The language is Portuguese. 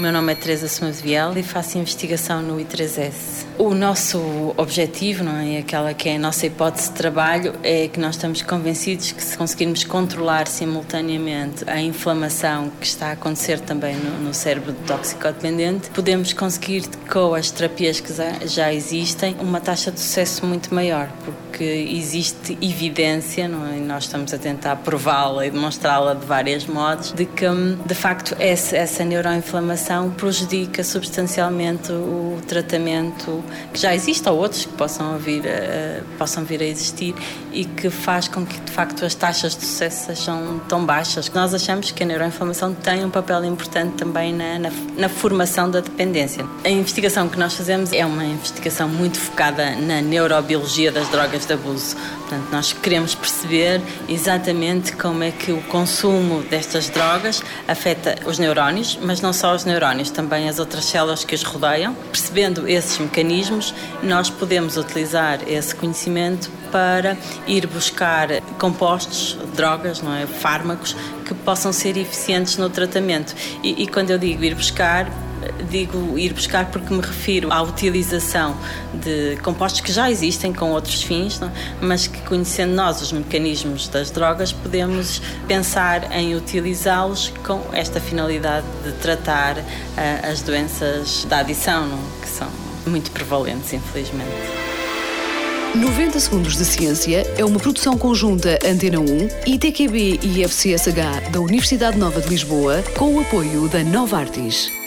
meu nome é Teresa Soares Viel e faço investigação no I3S. O nosso objetivo, não é? Aquela que é a nossa hipótese de trabalho, é que nós estamos convencidos que se conseguirmos controlar simultaneamente a inflamação que está a acontecer também no cérebro do toxicodependente, podemos conseguir, com as terapias que já existem, uma taxa de sucesso muito maior, porque existe evidência, não é? E nós estamos a tentar prová-la e demonstrá-la de vários modos, de que, de facto, essa neuroinflamação prejudica substancialmente o tratamento que já existe, ou outros que possam vir a existir, e que faz com que, de facto, as taxas de sucesso sejam tão baixas. Nós achamos que a neuroinflamação tem um papel importante também na formação da dependência. A investigação que nós fazemos é uma investigação muito focada na neurobiologia das drogas de abuso. Portanto, nós queremos perceber exatamente como é que o consumo destas drogas afeta os neurónios, mas não só os neurónios, também as outras células que os rodeiam. Percebendo esses mecanismos, nós podemos utilizar esse conhecimento para ir buscar compostos, drogas, não é? Fármacos, que possam ser eficientes no tratamento. E quando eu digo ir buscar porque me refiro à utilização de compostos que já existem com outros fins, não? Mas que, conhecendo nós os mecanismos das drogas, podemos pensar em utilizá-los com esta finalidade de tratar as doenças da adição, não? Que são muito prevalentes, infelizmente. 90 Segundos de Ciência é uma produção conjunta Antena 1, ITQB e FCSH da Universidade Nova de Lisboa, com o apoio da Novartis.